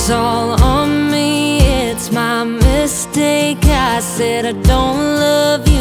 It's all on me, it's my mistake. I said I don't love